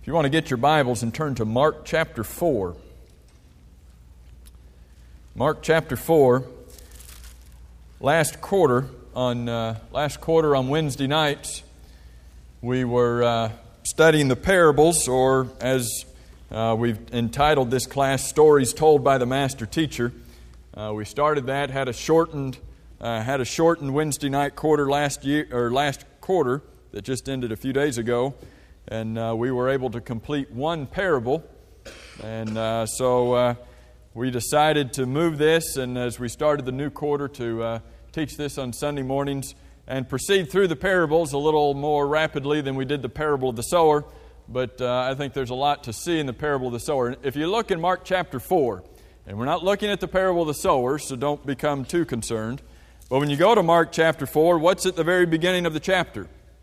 you want to get your Bibles and turn to Mark chapter 4. Mark chapter 4. Last quarter on Wednesday nights, we were studying the parables, or as we've entitled this class, Stories Told by the Master Teacher. We started that, had a shortened Wednesday night quarter last quarter that just ended a few days ago, and we were able to complete one parable, and so we decided to move this, and as we started the new quarter, to teach this on Sunday mornings and proceed through the parables a little more rapidly than we did the parable of the sower, but I think there's a lot to see in the parable of the sower. If you look in Mark chapter 4, and we're not looking at the parable of the sower, so don't become too concerned, but when you go to Mark chapter 4, what's at the very beginning of the chapter?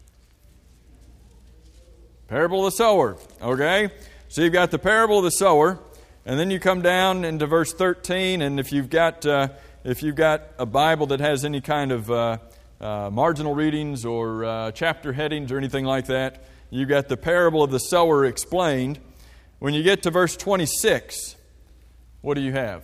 Parable of the sower, okay? So you've got the parable of the sower, and then you come down into verse 13, and if you've got a Bible that has any kind of marginal readings or chapter headings or anything like that, you've got the parable of the sower explained. When you get to verse 26, what do you have?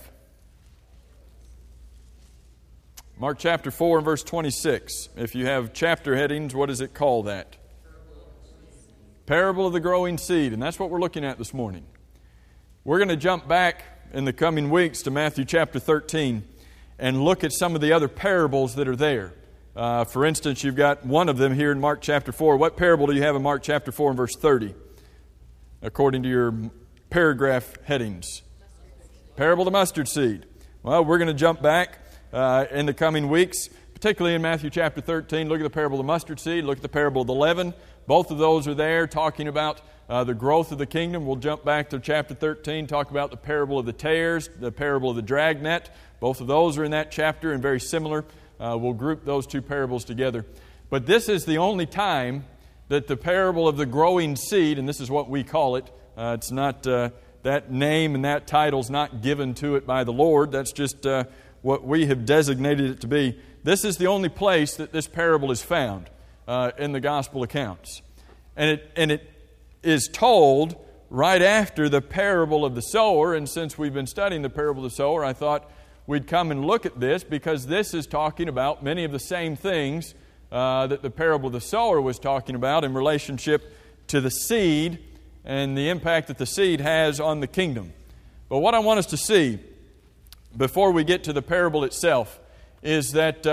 Mark chapter 4 and verse 26. If you have chapter headings, what does it call that? Parable of the growing seed, and that's what we're looking at this morning. We're going to jump back in the coming weeks to Matthew chapter 13 and look at some of the other parables that are there. For instance, you've got one of them here in Mark chapter 4. What parable do you have in Mark chapter 4 and verse 30? According to your paragraph headings. Parable of the mustard seed. Well, we're going to jump back in the coming weeks, particularly in Matthew chapter 13. Look at the parable of the mustard seed. Look at the parable of the leaven. Both of those are there talking about the growth of the kingdom. We'll jump back to chapter 13, talk about the parable of the tares, the parable of the dragnet. Both of those are in that chapter and very similar. We'll group those two parables together. But this is the only time that the parable of the growing seed, and this is what we call it, it's not that name and that title's not given to it by the Lord. That's just what we have designated it to be. This is the only place that this parable is found in the gospel accounts. And it is told right after the parable of the sower. And since we've been studying the parable of the sower, I thought we'd come and look at this, because this is talking about many of the same things that the parable of the sower was talking about in relationship to the seed and the impact that the seed has on the kingdom. But what I want us to see before we get to the parable itself is that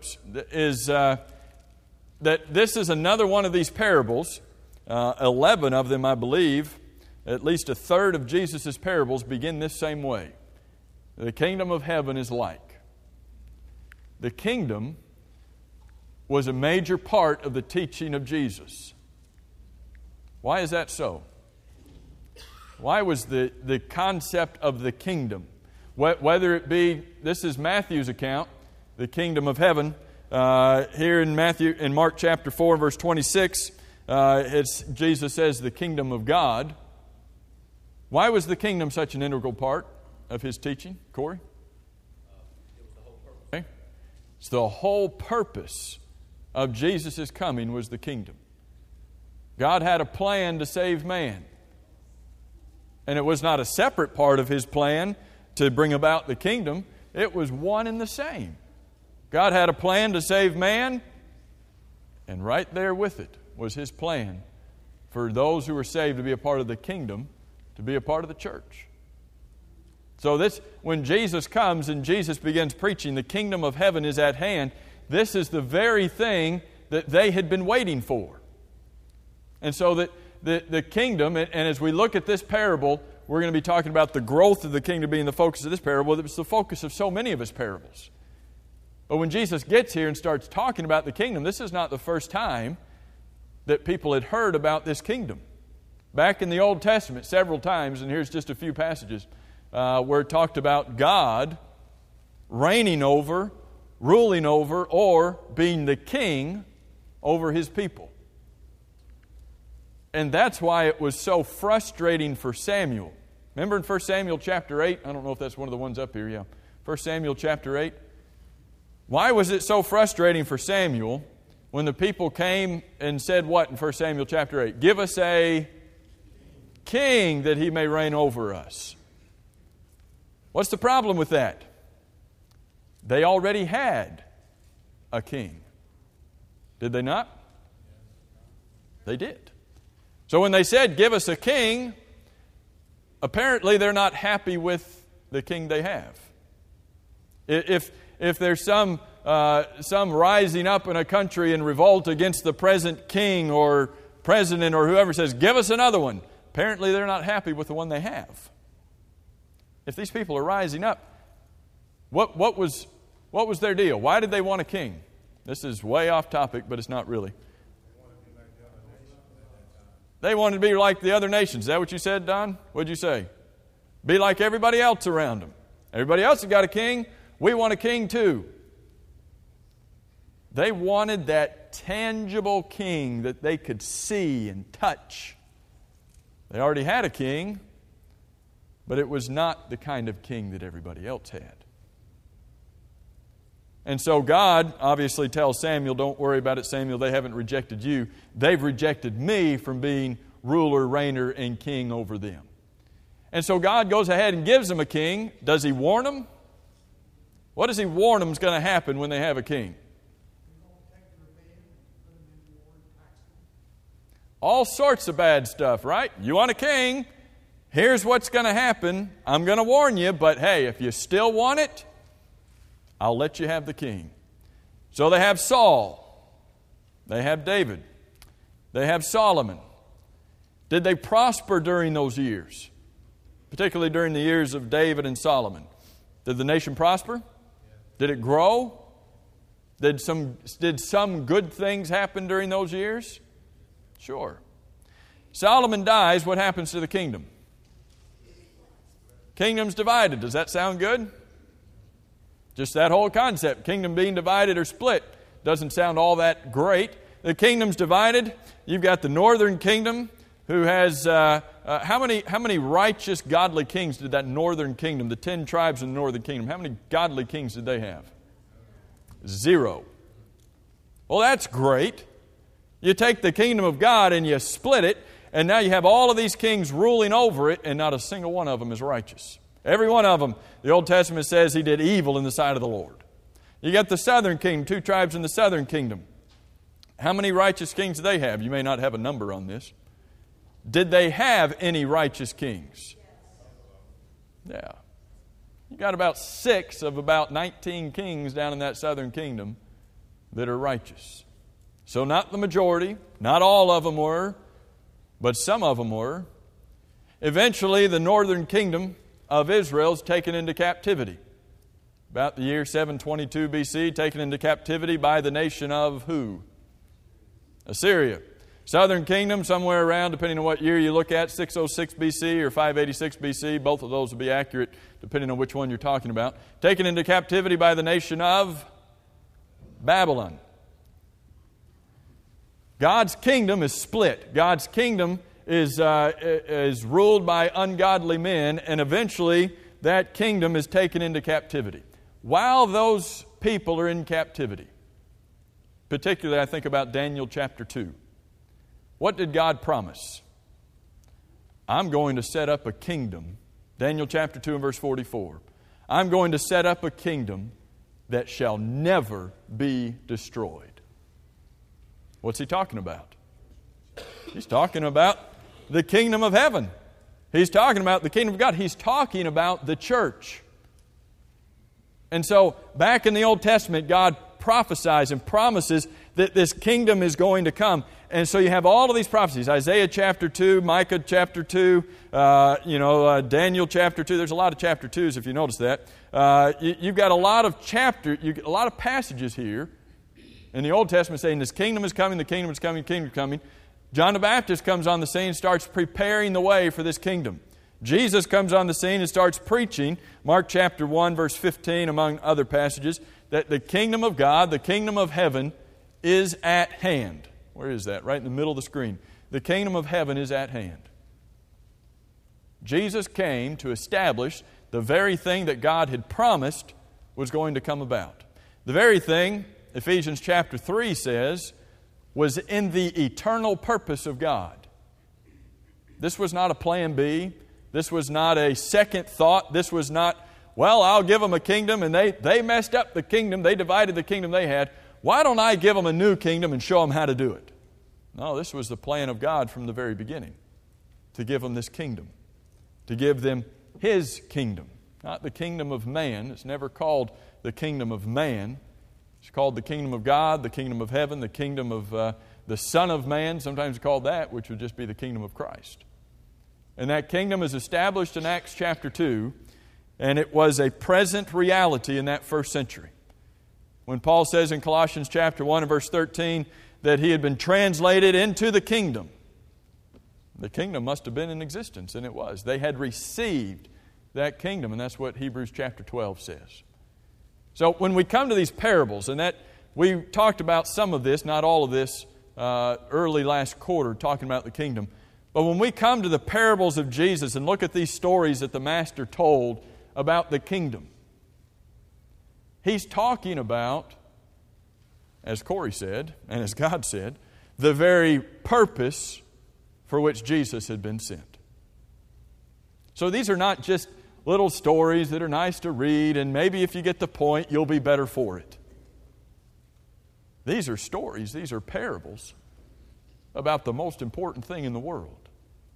that this is another one of these parables. 11 of them, I believe, at least a third of Jesus' parables begin this same way. The kingdom of heaven is like. The kingdom was a major part of the teaching of Jesus. Why is that so? Why was the concept of the kingdom, whether it be, this is Matthew's account, the kingdom of heaven, here in Mark chapter 4 verse 26, Jesus says the kingdom of God. Why was the kingdom such an integral part of His teaching, Corey? It was the whole purpose. Okay. It's the whole purpose of Jesus' coming was the kingdom. God had a plan to save man. And it was not a separate part of His plan to bring about the kingdom. It was one and the same. God had a plan to save man, and right there with it was His plan for those who were saved to be a part of the kingdom, to be a part of the church. So when Jesus comes and Jesus begins preaching, the kingdom of heaven is at hand, this is the very thing that they had been waiting for. And so that the kingdom, and as we look at this parable, we're going to be talking about the growth of the kingdom being the focus of this parable. It's the focus of so many of His parables. But when Jesus gets here and starts talking about the kingdom, this is not the first time that people had heard about this kingdom. Back in the Old Testament, several times, and here's just a few passages, where it talked about God reigning over, ruling over, or being the king over His people. And that's why it was so frustrating for Samuel. Remember in 1 Samuel chapter 8? I don't know if that's one of the ones up here, yeah. 1 Samuel chapter 8. Why was it so frustrating for Samuel when the people came and said what in 1 Samuel chapter 8? Give us a king that he may reign over us. What's the problem with that? They already had a king. Did they not? They did. So when they said, give us a king, apparently they're not happy with the king they have. If there's some rising up in a country in revolt against the present king or president or whoever says, give us another one, apparently they're not happy with the one they have. If these people are rising up, what was their deal? Why did they want a king? This is way off topic, but it's not really. They wanted to be like the other nations. Is that what you said, Don? What did you say? Be like everybody else around them. Everybody else has got a king. We want a king too. They wanted that tangible king that they could see and touch. They already had a king, but it was not the kind of king that everybody else had. And so God obviously tells Samuel, don't worry about it, Samuel, they haven't rejected you. They've rejected me from being ruler, reigner, and king over them. And so God goes ahead and gives them a king. Does He warn them? What does He warn them is going to happen when they have a king? All sorts of bad stuff, right? You want a king, here's what's going to happen. I'm going to warn you, but hey, if you still want it, I'll let you have the king. So they have Saul. They have David. They have Solomon. Did they prosper during those years? Particularly during the years of David and Solomon. Did the nation prosper? Did it grow? Did some good things happen during those years? Sure. Solomon dies, what happens to the kingdom? Kingdom's divided. Does that sound good? Just that whole concept, kingdom being divided or split, doesn't sound all that great. The kingdom's divided. You've got the northern kingdom who has, how many righteous, godly kings did that northern kingdom, the 10 tribes in the northern kingdom, how many godly kings did they have? 0. Well, that's great. You take the kingdom of God and you split it, and now you have all of these kings ruling over it, and not a single one of them is righteous. Every one of them, the Old Testament says he did evil in the sight of the Lord. You got the southern kingdom, 2 tribes in the southern kingdom. How many righteous kings do they have? You may not have a number on this. Did they have any righteous kings? Yeah. You got about 6 of about 19 kings down in that southern kingdom that are righteous. So not the majority, not all of them were, but some of them were. Eventually, the northern kingdom of Israel is taken into captivity. About the year 722 BC, taken into captivity by the nation of who? Assyria. Southern kingdom, somewhere around, depending on what year you look at, 606 BC or 586 BC. Both of those will be accurate, depending on which one you're talking about. Taken into captivity by the nation of Babylon. God's kingdom is split. God's kingdom is ruled by ungodly men, and eventually that kingdom is taken into captivity. While those people are in captivity, particularly I think about Daniel chapter 2, what did God promise? I'm going to set up a kingdom. Daniel chapter 2 and verse 44. I'm going to set up a kingdom that shall never be destroyed. What's he talking about? He's talking about the kingdom of heaven. He's talking about the kingdom of God. He's talking about the church. And so, back in the Old Testament, God prophesies and promises that this kingdom is going to come. And so you have all of these prophecies. Isaiah chapter 2, Micah chapter 2, Daniel chapter 2. There's a lot of chapter 2s if you notice that. You've got a lot of passages here in the Old Testament saying this kingdom is coming, the kingdom is coming, the kingdom is coming. John the Baptist comes on the scene and starts preparing the way for this kingdom. Jesus comes on the scene and starts preaching, Mark chapter 1, verse 15, among other passages, that the kingdom of God, the kingdom of heaven, is at hand. Where is that? Right in the middle of the screen. The kingdom of heaven is at hand. Jesus came to establish the very thing that God had promised was going to come about. The very thing, Ephesians chapter 3 says, was in the eternal purpose of God. This was not a plan B. This was not a second thought. This was not, well, I'll give them a kingdom, and they messed up the kingdom. They divided the kingdom they had. Why don't I give them a new kingdom and show them how to do it? No, this was the plan of God from the very beginning, to give them this kingdom, to give them His kingdom, not the kingdom of man. It's never called the kingdom of man. It's called the kingdom of God, the kingdom of heaven, the kingdom of the Son of Man, sometimes called that, which would just be the kingdom of Christ. And that kingdom is established in Acts chapter 2, and it was a present reality in that first century. When Paul says in Colossians chapter 1 and verse 13 that he had been translated into the kingdom must have been in existence, and it was. They had received that kingdom, and that's what Hebrews chapter 12 says. So when we come to these parables, and that we talked about some of this, not all of this, early last quarter, talking about the kingdom. But when we come to the parables of Jesus and look at these stories that the Master told about the kingdom, He's talking about, as Corey said, and as God said, the very purpose for which Jesus had been sent. So these are not just little stories that are nice to read, and maybe if you get the point, you'll be better for it. These are stories, these are parables about the most important thing in the world,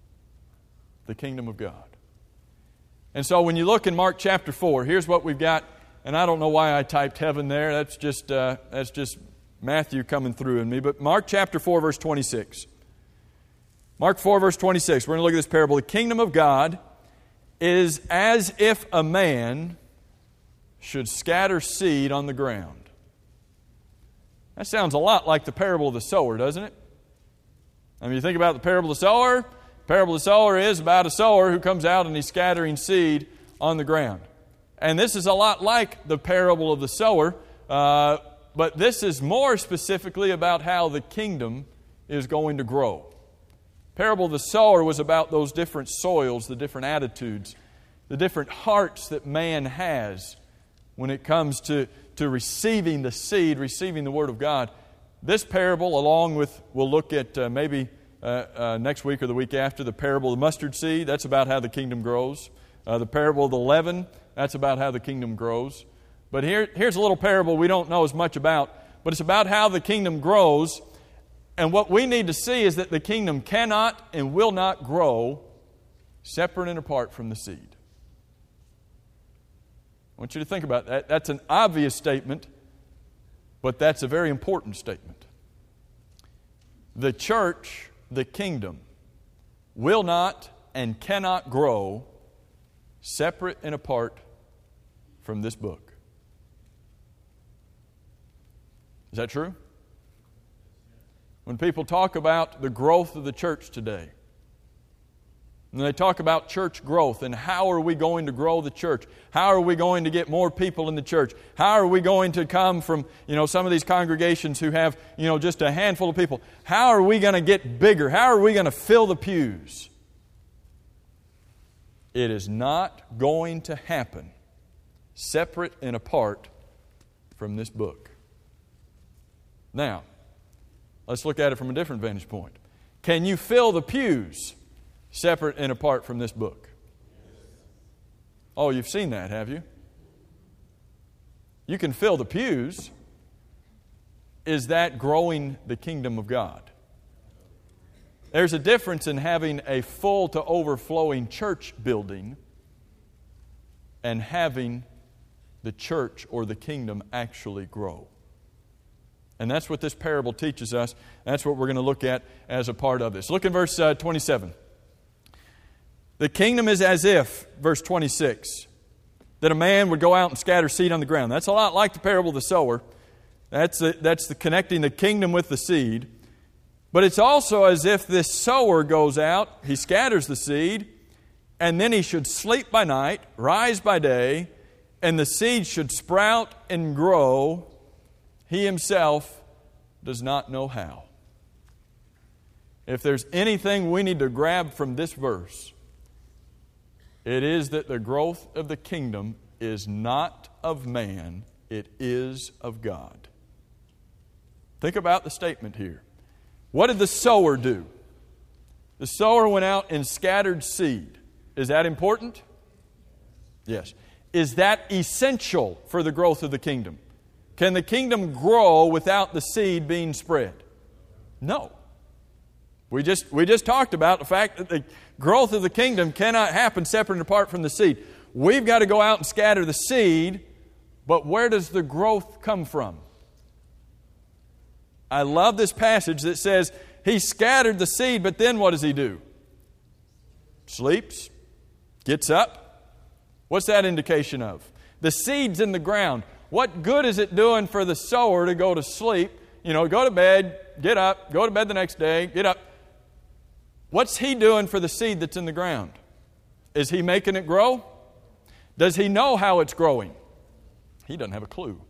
the kingdom of God. And so when you look in Mark chapter 4, here's what we've got, and I don't know why I typed heaven there, that's just Matthew coming through in me, but Mark chapter 4 verse 26. Mark 4 verse 26, we're going to look at this parable. The kingdom of God is as if a man should scatter seed on the ground. That sounds a lot like the parable of the sower, doesn't it? I mean, you think about the parable of the sower. The parable of the sower is about a sower who comes out and he's scattering seed on the ground. And this is a lot like the parable of the sower, but this is more specifically about how the kingdom is going to grow. The parable of the sower was about those different soils, the different attitudes, the different hearts that man has when it comes to receiving the seed, receiving the Word of God. This parable, along with, we'll look at maybe next week or the week after, the parable of the mustard seed, that's about how the kingdom grows. The parable of the leaven, that's about how the kingdom grows. But here's a little parable we don't know as much about, but it's about how the kingdom grows. And what we need to see is that the kingdom cannot and will not grow separate and apart from the seed. I want you to think about that. That's an obvious statement, but that's a very important statement. The church, the kingdom, will not and cannot grow separate and apart from this book. Is that true? When people talk about the growth of the church today, and they talk about church growth and how are we going to grow the church? How are we going to get more people in the church? How are we going to come from, some of these congregations who have, just a handful of people? How are we going to get bigger? How are we going to fill the pews? It is not going to happen separate and apart from this book. Now, let's look at it from a different vantage point. Can you fill the pews separate and apart from this book? Oh, you've seen that, have you? You can fill the pews. Is that growing the kingdom of God? There's a difference in having a full to overflowing church building and having the church or the kingdom actually grow. And that's what this parable teaches us. That's what we're going to look at as a part of this. Look in verse 27. The kingdom is as if, verse 26, that a man would go out and scatter seed on the ground. That's a lot like the parable of the sower. That's the connecting the kingdom with the seed. But it's also as if this sower goes out, he scatters the seed, and then he should sleep by night, rise by day, and the seed should sprout and grow. He himself does not know how. If there's anything we need to grab from this verse, it is that the growth of the kingdom is not of man, it is of God. Think about the statement here. What did the sower do? The sower went out and scattered seed. Is that important? Yes. Is that essential for the growth of the kingdom? Can the kingdom grow without the seed being spread? No. We just talked about the fact that the growth of the kingdom cannot happen separate and apart from the seed. We've got to go out and scatter the seed, but where does the growth come from? I love this passage that says he scattered the seed, but then what does he do? Sleeps, gets up. What's that indication of? The seed's in the ground. What good is it doing for the sower to go to sleep? Go to bed, get up, go to bed the next day, get up. What's he doing for the seed that's in the ground? Is he making it grow? Does he know how it's growing? He doesn't have a clue.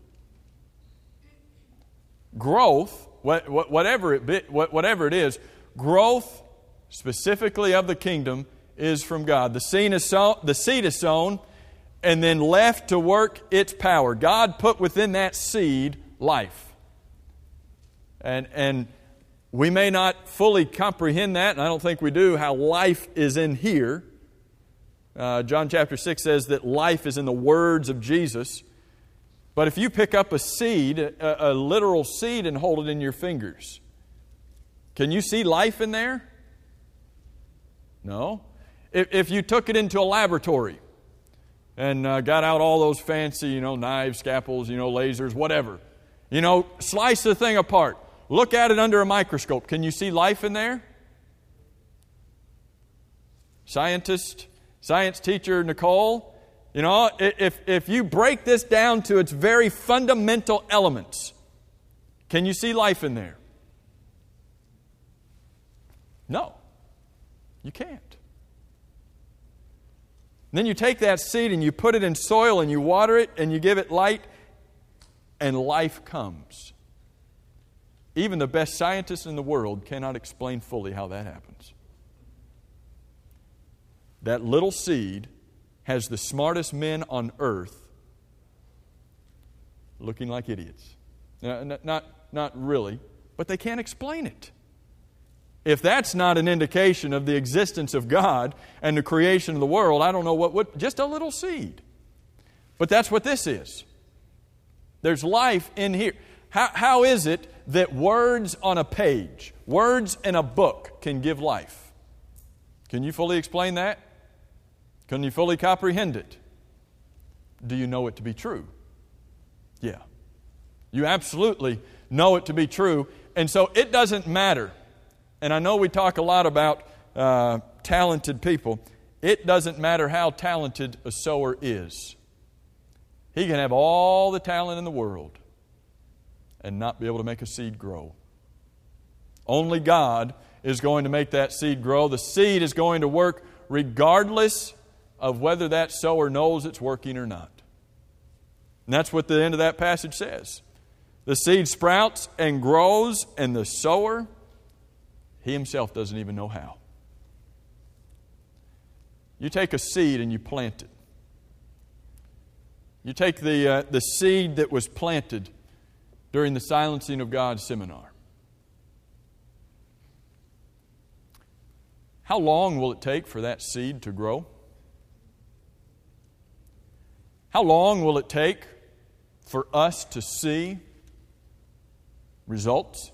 Growth, whatever it is, growth specifically of the kingdom is from God. The seed is sown and then left to work its power. God put within that seed life. And we may not fully comprehend that, and I don't think we do, how life is in here. John chapter 6 says that life is in the words of Jesus. But if you pick up a seed, a literal seed, and hold it in your fingers, can you see life in there? No. If you took it into a laboratory and got out all those fancy, knives, scalpels, lasers, whatever, slice the thing apart, look at it under a microscope, can you see life in there? Science teacher Nicole, if you break this down to its very fundamental elements, can you see life in there? No, you can't. Then you take that seed and you put it in soil and you water it and you give it light, and life comes. Even the best scientists in the world cannot explain fully how that happens. That little seed has the smartest men on earth looking like idiots. Not really, but they can't explain it. If that's not an indication of the existence of God and the creation of the world, I don't know what would. Just a little seed. But that's what this is. There's life in here. How is it that words on a page, words in a book can give life? Can you fully explain that? Can you fully comprehend it? Do you know it to be true? Yeah. You absolutely know it to be true. And so it doesn't matter. And I know we talk a lot about talented people. It doesn't matter how talented a sower is. He can have all the talent in the world and not be able to make a seed grow. Only God is going to make that seed grow. The seed is going to work regardless of whether that sower knows it's working or not. And that's what the end of that passage says. The seed sprouts and grows, and the sower, he himself doesn't even know how. You take a seed and you plant it. You take the seed that was planted during the Silencing of God seminar. How long will it take for that seed to grow? How long will it take for us to see results?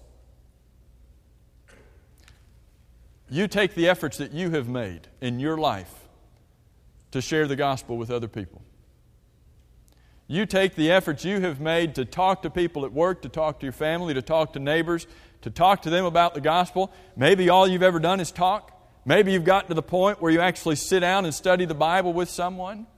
You take the efforts that you have made in your life to share the gospel with other people. You take the efforts you have made to talk to people at work, to talk to your family, to talk to neighbors, to talk to them about the gospel. Maybe all you've ever done is talk. Maybe you've gotten to the point where you actually sit down and study the Bible with someone.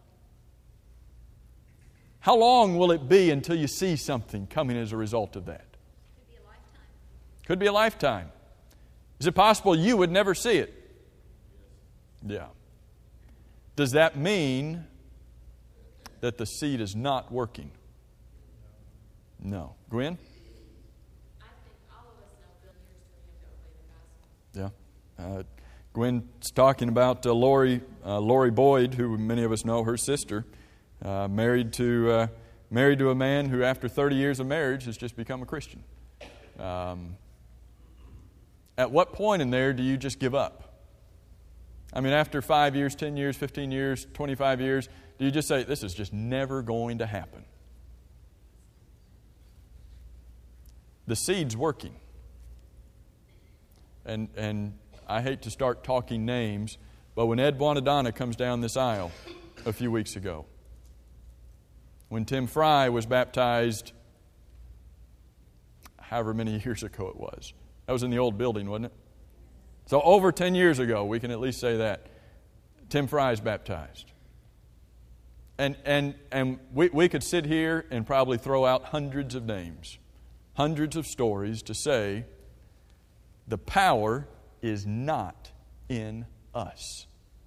How long will it be until you see something coming as a result of that? Could be a lifetime. Could be a lifetime. Is it possible you would never see it? Yeah. Does that mean that the seed is not working? No. Gwen? I think all of us know Bill years for him to obey the gospel. Yeah. Gwen's talking about Lori Boyd, who many of us know, her sister, married to a man who, after 30 years of marriage, has just become a Christian. At what point in there do you just give up? I mean, after 5 years, 10 years, 15 years, 25 years, do you just say, this is just never going to happen? The seed's working. And I hate to start talking names, but when Ed Buonadonna comes down this aisle a few weeks ago, when Tim Fry was baptized however many years ago it was. That was in the old building, wasn't it? So over 10 years ago, we can at least say that. Tim Fry is baptized. And we could sit here and probably throw out hundreds of names, hundreds of stories to say the power is not in us.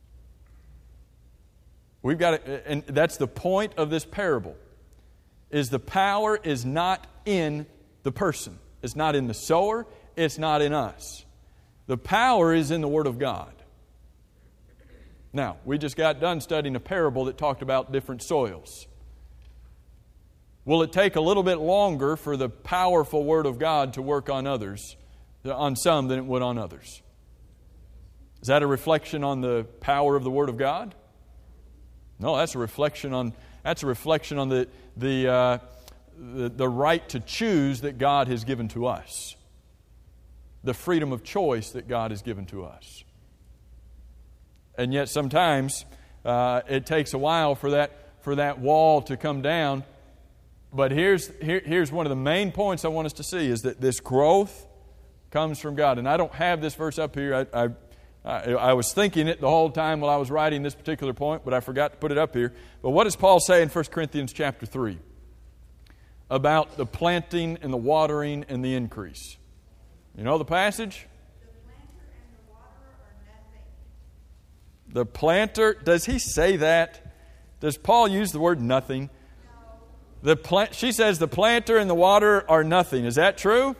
We've got to, and that's the point of this parable, is the power is not in the person. It's not in the sower. It's not in us. The power is in the Word of God. Now, we just got done studying a parable that talked about different soils. Will it take a little bit longer for the powerful Word of God to work on others, on some, than it would on others? Is that a reflection on the power of the Word of God? No, that's a reflection on the right to choose that God has given to us. The freedom of choice that God has given to us. And yet sometimes it takes a while for that wall to come down. But here's one of the main points I want us to see, is that this growth comes from God. And I don't have this verse up here. I was thinking it the whole time while I was writing this particular point, but I forgot to put it up here. But what does Paul say in 1 Corinthians chapter 3 about the planting and the watering and the increase? You know the passage? The planter, does he say that? Does Paul use the word nothing? No. She says the planter and the water are nothing. Is that true?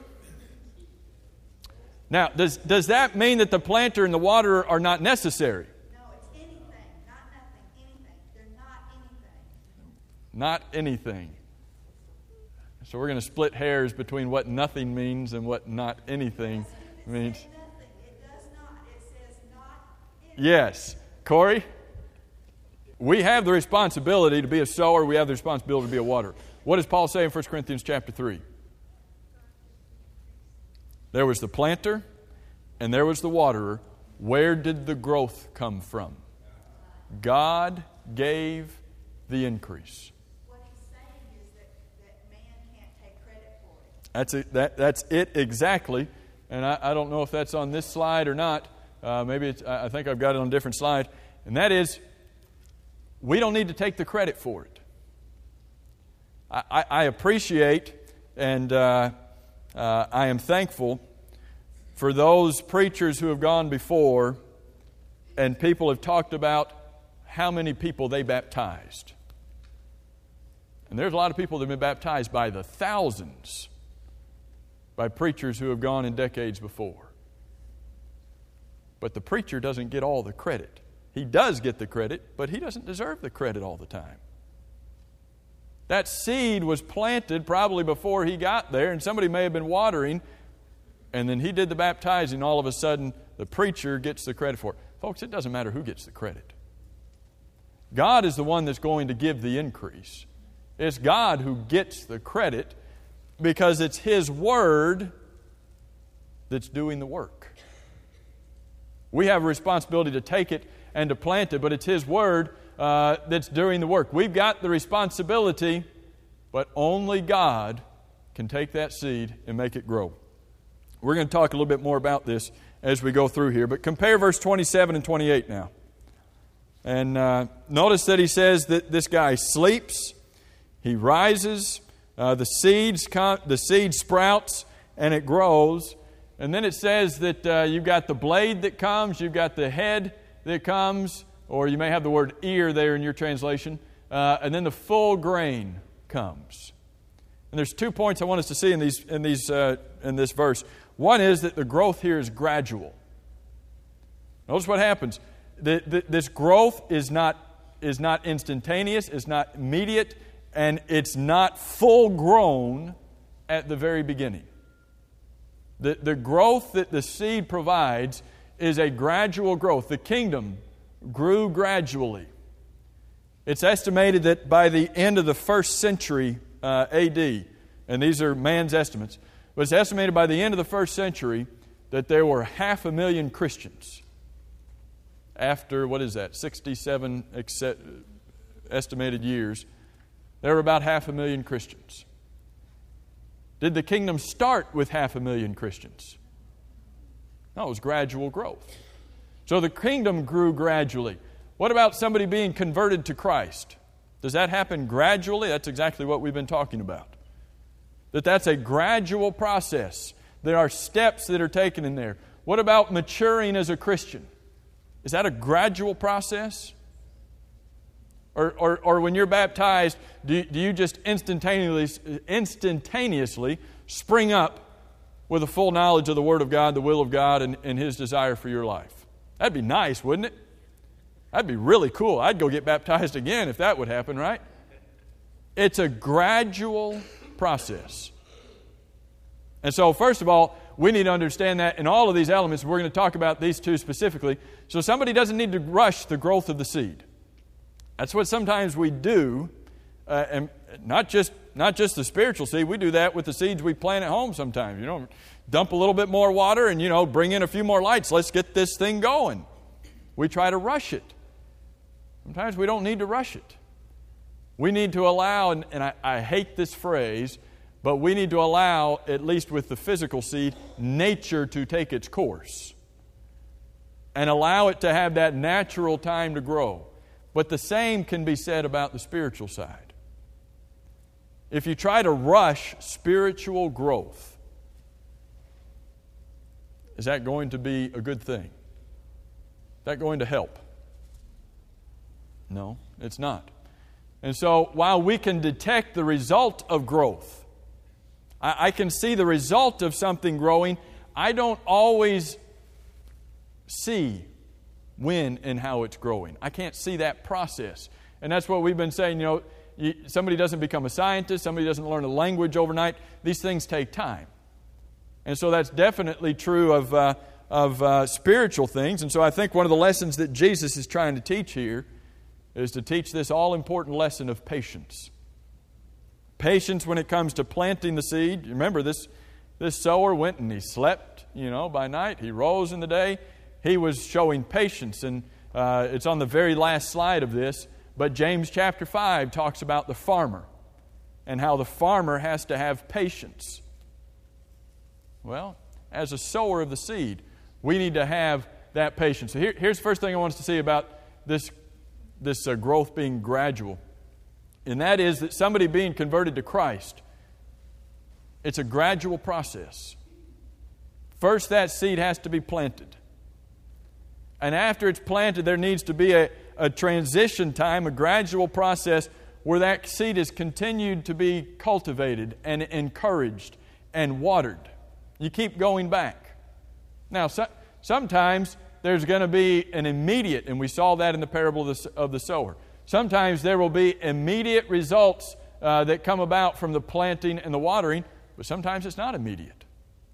Now, does that mean that the planter and the water are not necessary? No, it's anything, not nothing, anything. They're not anything. Not anything. So we're going to split hairs between what nothing means and what not anything means. Nothing. It does not. It says not anything. Yes. Corey, we have the responsibility to be a sower. We have the responsibility to be a waterer. What does Paul say in 1 Corinthians chapter 3? There was the planter and there was the waterer. Where did the growth come from? God gave the increase. What he's saying is that man can't take credit for it. That's it exactly. And I don't know if that's on this slide or not. Maybe I think I've got it on a different slide. And that is, we don't need to take the credit for it. I appreciate and I am thankful for those preachers who have gone before and people have talked about how many people they baptized. And there's a lot of people that have been baptized by the thousands by preachers who have gone in decades before. But the preacher doesn't get all the credit. He does get the credit, but he doesn't deserve the credit all the time. That seed was planted probably before he got there, and somebody may have been watering, and then he did the baptizing. All of a sudden, the preacher gets the credit for it. Folks, it doesn't matter who gets the credit. God is the one that's going to give the increase. It's God who gets the credit because it's His Word that's doing the work. We have a responsibility to take it and to plant it, but it's His Word that's doing the work. We've got the responsibility, but only God can take that seed and make it grow. We're going to talk a little bit more about this as we go through here, but compare verse 27 and 28 now. And notice that he says that this guy sleeps, he rises, the seed sprouts, and it grows. And then it says that you've got the blade that comes, you've got the head that comes, or you may have the word ear there in your translation, and then the full grain comes. And there's 2 points I want us to see in this verse. One is that the growth here is gradual. Notice what happens. This growth is not instantaneous, it's not immediate, and it's not full grown at the very beginning. The growth that the seed provides is a gradual growth. The kingdom grew gradually. It's estimated that by the end of the first century A.D., and these are man's estimates, but it's estimated by the end of the first century that there were 500,000 Christians. After, 67 estimated years, there were about 500,000 Christians. Did the kingdom start with 500,000 Christians? No, it was gradual growth. So the kingdom grew gradually. What about somebody being converted to Christ? Does that happen gradually? That's exactly what we've been talking about. That's a gradual process. There are steps that are taken in there. What about maturing as a Christian? Is that a gradual process? Or when you're baptized, do you just instantaneously spring up with a full knowledge of the Word of God, the will of God, and His desire for your life? That'd be nice, wouldn't it? That'd be really cool. I'd go get baptized again if that would happen, right? It's a gradual process. And so, first of all, we need to understand that in all of these elements. We're going to talk about these two specifically. So somebody doesn't need to rush the growth of the seed. That's what sometimes we do, and not just the spiritual seed. We do that with the seeds we plant at home sometimes. Dump a little bit more water and, bring in a few more lights. Let's get this thing going. We try to rush it. Sometimes we don't need to rush it. We need to allow, and I hate this phrase, but we need to allow, at least with the physical seed, nature to take its course and allow it to have that natural time to grow. But the same can be said about the spiritual side. If you try to rush spiritual growth, is that going to be a good thing? Is that going to help? No, it's not. And so while we can detect the result of growth, I can see the result of something growing, I don't always see when and how it's growing. I can't see that process. And that's what we've been saying, somebody doesn't become a scientist, somebody doesn't learn a language overnight. These things take time. And so that's definitely true of spiritual things. And so I think one of the lessons that Jesus is trying to teach here is to teach this all-important lesson of patience. Patience when it comes to planting the seed. Remember, this sower went and he slept, by night. He rose in the day. He was showing patience. And it's on the very last slide of this. But James chapter 5 talks about the farmer and how the farmer has to have patience. Well, as a sower of the seed, we need to have that patience. So here's the first thing I want us to see about this growth being gradual. And that is that somebody being converted to Christ, it's a gradual process. First, that seed has to be planted. And after it's planted, there needs to be a transition time, a gradual process where that seed is continued to be cultivated and encouraged and watered. You keep going back. Now, sometimes there's going to be an immediate, and we saw that in the parable of the sower. Sometimes there will be immediate results that come about from the planting and the watering, but sometimes it's not immediate.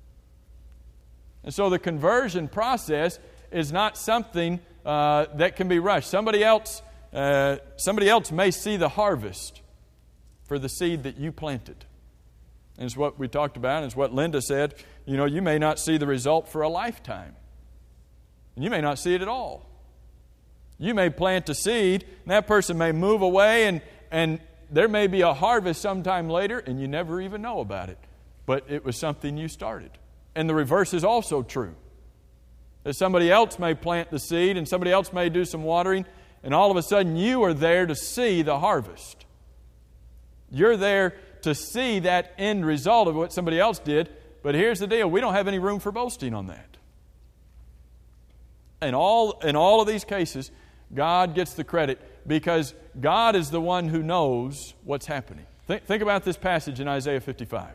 And so the conversion process is not something that can be rushed. Somebody else may see the harvest for the seed that you planted. And it's what we talked about, and it's what Linda said. You may not see the result for a lifetime. And you may not see it at all. You may plant a seed, and that person may move away, and there may be a harvest sometime later, and you never even know about it. But it was something you started. And the reverse is also true. That somebody else may plant the seed, and somebody else may do some watering, and all of a sudden you are there to see the harvest. You're there to see that end result of what somebody else did, but here's the deal. We don't have any room for boasting on that. In all of these cases, God gets the credit because God is the one who knows what's happening. Think about this passage in Isaiah 55.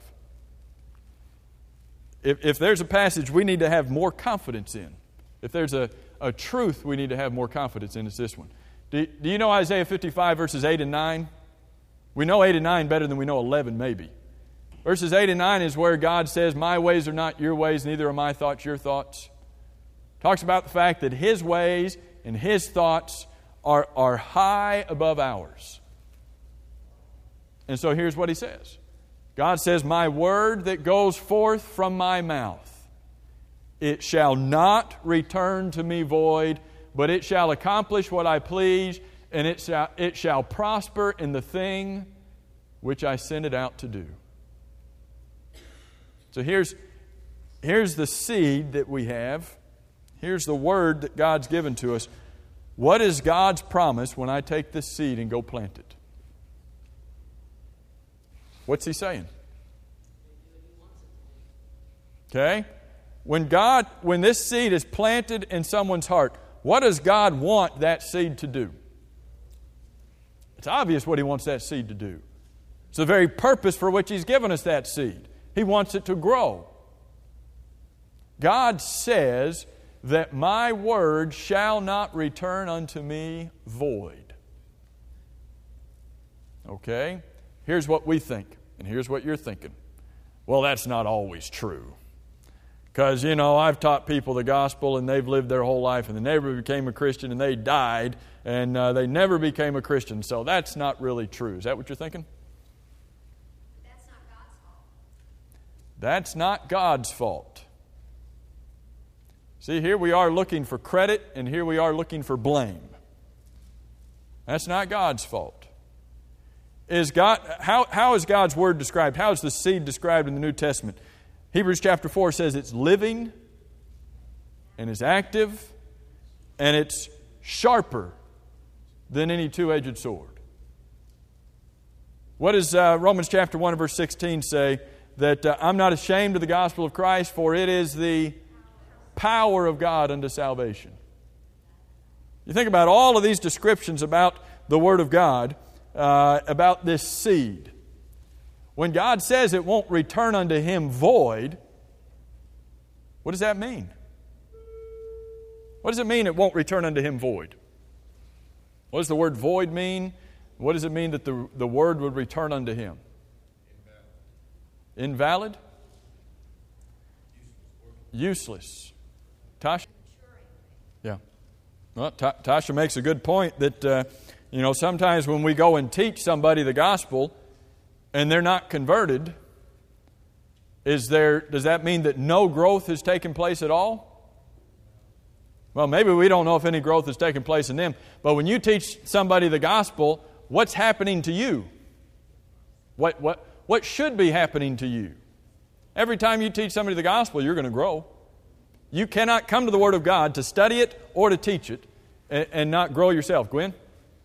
If there's a passage we need to have more confidence in, if there's a truth we need to have more confidence in, it's this one. Do you know Isaiah 55 verses 8 and 9? We know 8 and 9 better than we know 11 maybe. Verses 8 and 9 is where God says, "My ways are not your ways, neither are my thoughts your thoughts." Talks about the fact that His ways and His thoughts are high above ours. And so here's what He says. God says, my word that goes forth from my mouth, it shall not return to me void, but it shall accomplish what I please, and it shall prosper in the thing which I sent it out to do. So here's the seed that we have. Here's the word that God's given to us. What is God's promise when I take this seed and go plant it? What's He saying? Okay? When this seed is planted in someone's heart, what does God want that seed to do? It's obvious what He wants that seed to do. It's the very purpose for which He's given us that seed. He wants it to grow. God says that my word shall not return unto me void. Okay? Here's what we think, and here's what you're thinking. Well, that's not always true. Because, I've taught people the gospel and they've lived their whole life and they never became a Christian and they died and they never became a Christian. So that's not really true. Is that what you're thinking? That's not God's fault. That's not God's fault. See, here we are looking for credit and here we are looking for blame. That's not God's fault. How is God's Word described? How is the seed described in the New Testament? Hebrews chapter 4 says it's living and it's active and it's sharper than any two-edged sword. What does Romans chapter 1 verse 16 say? That I'm not ashamed of the gospel of Christ, for it is the power of God unto salvation. You think about all of these descriptions about the Word of God, about this seed. When God says it won't return unto Him void, what does that mean? What does it mean it won't return unto Him void? What does the word void mean? What does it mean that the word would return unto Him? Invalid? Useless. Tasha? Yeah. Well, Tasha makes a good point that, sometimes when we go and teach somebody the gospel, and they're not converted, does that mean that no growth has taken place at all? Well, maybe we don't know if any growth has taken place in them, but when you teach somebody the gospel, what's happening to you? What should be happening to you? Every time you teach somebody the gospel, you're going to grow. You cannot come to the Word of God to study it or to teach it and not grow yourself. Gwen?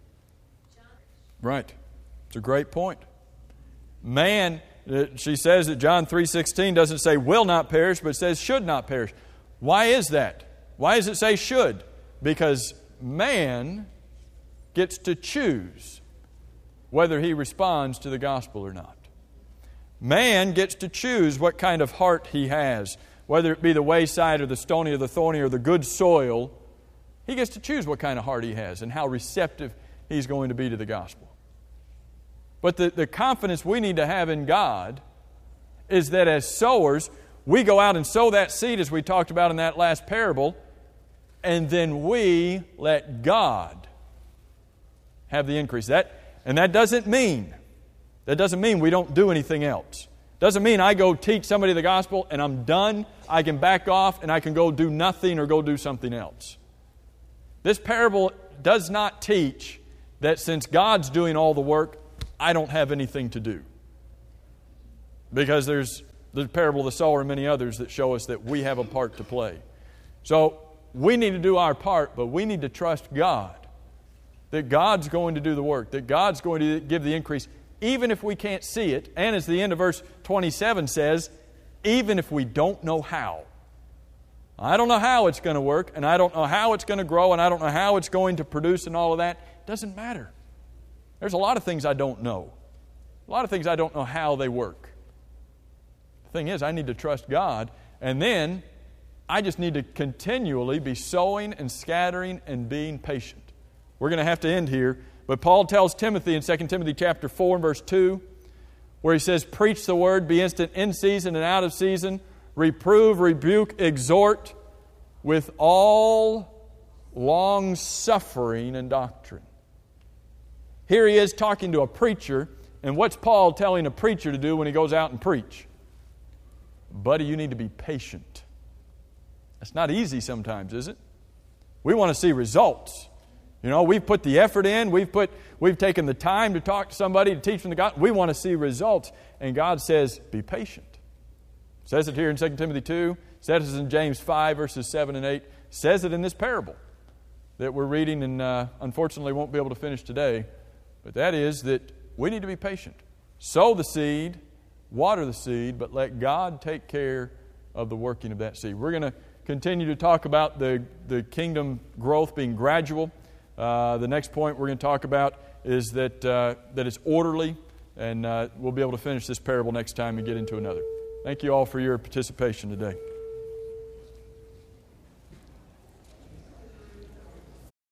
Right. It's a great point. Man, she says that John 3:16 doesn't say will not perish, but says should not perish. Why is that? Why does it say should? Because man gets to choose whether he responds to the gospel or not. Man gets to choose what kind of heart he has, whether it be the wayside or the stony or the thorny or the good soil. He gets to choose what kind of heart he has and how receptive he's going to be to the gospel. But the confidence we need to have in God is that as sowers, we go out and sow that seed as we talked about in that last parable, and then we let God have the increase. That doesn't mean we don't do anything else. Doesn't mean I go teach somebody the gospel and I'm done. I can back off and I can go do nothing or go do something else. This parable does not teach that since God's doing all the work, I don't have anything to do. Because there's the parable of the sower and many others that show us that we have a part to play. So we need to do our part, but we need to trust God. That God's going to do the work. That God's going to give the increase, even if we can't see it. And as the end of verse 27 says, even if we don't know how. I don't know how it's going to work, and I don't know how it's going to grow, and I don't know how it's going to produce and all of that. It doesn't matter. There's a lot of things I don't know. A lot of things I don't know how they work. The thing is, I need to trust God, and then I just need to continually be sowing and scattering and being patient. We're going to have to end here, but Paul tells Timothy in 2 Timothy chapter 4 and verse 2, where he says, preach the word, be instant in season and out of season, reprove, rebuke, exhort with all long suffering and doctrine. Here he is talking to a preacher, and what's Paul telling a preacher to do when he goes out and preach? Buddy, you need to be patient. That's not easy sometimes, is it? We want to see results. You know, we've put the effort in, we've taken the time to talk to somebody, to teach them the gospel. We want to see results. And God says, be patient. Says it here in 2 Timothy 2, says it in James 5, verses 7 and 8, says it in this parable that we're reading and unfortunately won't be able to finish today. But that is that we need to be patient. Sow the seed, water the seed, but let God take care of the working of that seed. We're going to continue to talk about the kingdom growth being gradual. The next point we're going to talk about is that it's orderly, and we'll be able to finish this parable next time and get into another. Thank you all for your participation today.